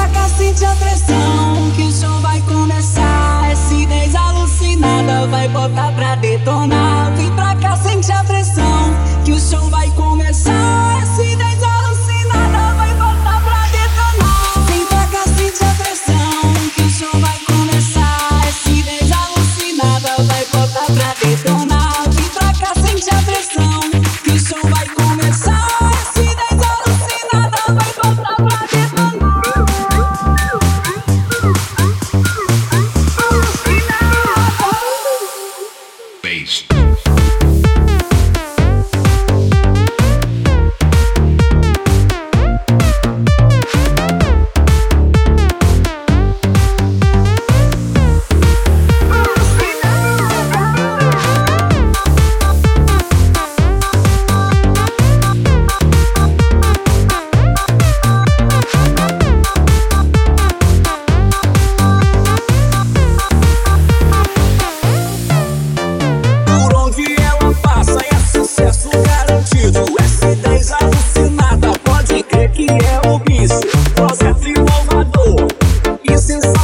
cá, sente a pressão, que o show vai começar. S10 alucinada vai botar pra detonar. Vem pra cá, sente a pressão, que o show vai começar. S10 alucinada vai botar pra detonar. Vem pra cá, sente a pressão, que o show vai começar. S10 alucinada vai botar pra detonar. Vem pra cá, sente a pressão, que o show vai começar. S10 alucinada vai botar pra detonar. Bass. Por onde ela passa é sucesso garantido. S10 alucinada, pode crer que é o bicho. Projeto inovador e sensacional.